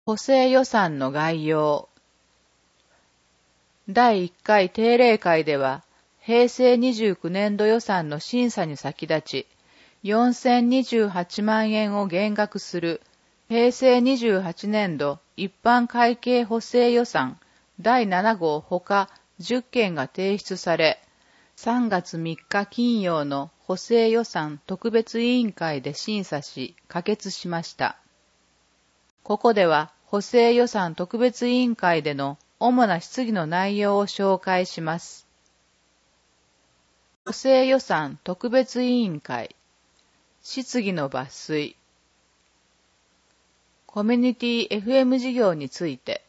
補正予算の概要。第1回定例会では、平成29年度予算の審査に先立ち、4028万円を減額する平成28年度一般会計補正予算第7号ほか10件が提出され、3月3日金曜の補正予算特別委員会で審査し、可決しました。ここでは補正予算特別委員会での主な質疑の内容を紹介します。補正予算特別委員会、質疑の抜粋。コミュニティ FM 事業について。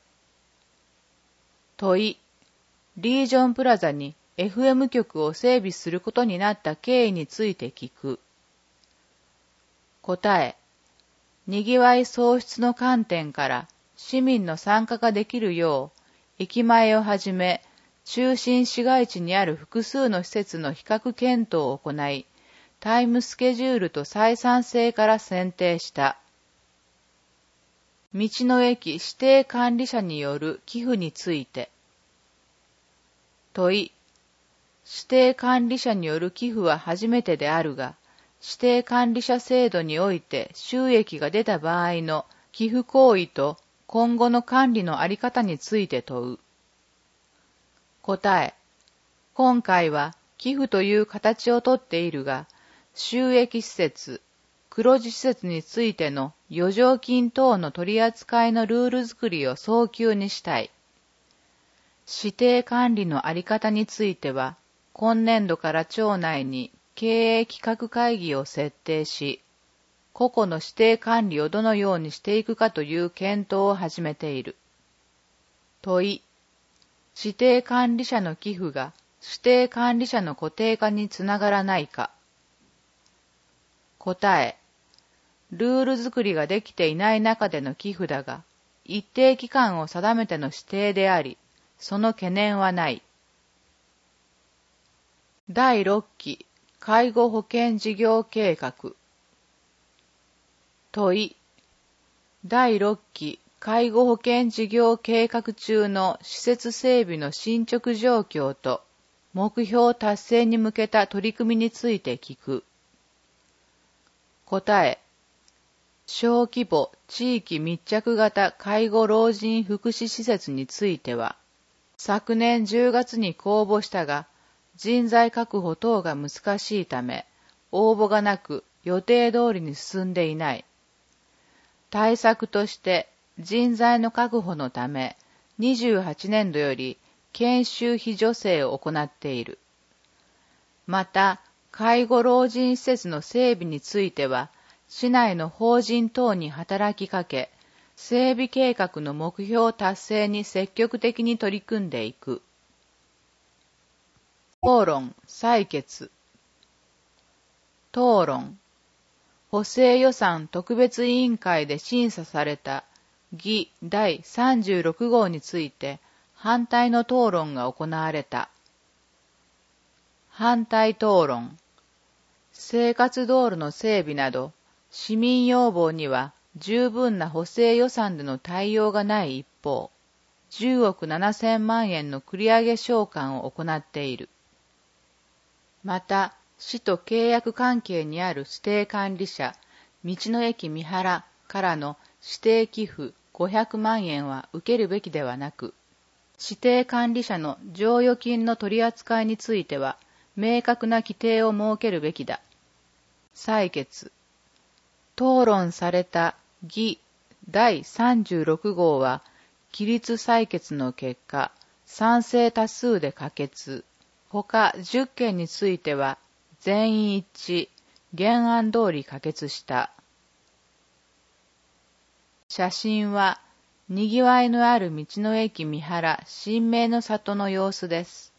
問い、リージョンプラザに FM 局を整備することになった経緯について聞く。答え、にぎわい創出の観点から市民の参加ができるよう、駅前をはじめ、中心市街地にある複数の施設の比較検討を行い、タイムスケジュールと採算性から選定した。道の駅指定管理者による寄付について。問い、指定管理者による寄付は初めてであるが、指定管理者制度において収益が出た場合の寄付行為と今後の管理のあり方について問う。答え、今回は寄付という形をとっているが、収益施設、黒字施設についての余剰金等の取り扱いのルール作りを早急にしたい。指定管理のあり方については、今年度から庁内に経営企画会議を設定し、個々の指定管理をどのようにしていくかという検討を始めている。問い、指定管理者の寄付が指定管理者の固定化につながらないか。答え、ルール作りができていない中での寄付だが、一定期間を定めての指定であり、その懸念はない。第6期介護保険事業計画。問い、第6期介護保険事業計画中の施設整備の進捗状況と目標達成に向けた取り組みについて聞く。答え、小規模地域密着型介護老人福祉施設については、昨年10月に公募したが、人材確保等が難しいため、応募がなく予定通りに進んでいない。対策として人材の確保のため、28年度より研修費助成を行っている。また、介護老人施設の整備については、市内の法人等に働きかけ、整備計画の目標達成に積極的に取り組んでいく。討論、採決。討論。補正予算特別委員会で審査された議第36号について反対の討論が行われた。反対討論。生活道路の整備など市民要望には十分な補正予算での対応がない一方、10億7000万円の繰り上げ償還を行っている。また、市と契約関係にある指定管理者、道の駅三原からの指定寄付500万円は受けるべきではなく、指定管理者の剰余金の取り扱いについては、明確な規定を設けるべきだ。採決。討論された議第36号は、起立採決の結果、賛成多数で可決。他10件については全員一致、原案通り可決した。写真は、にぎわいのある道の駅三原新名の里の様子です。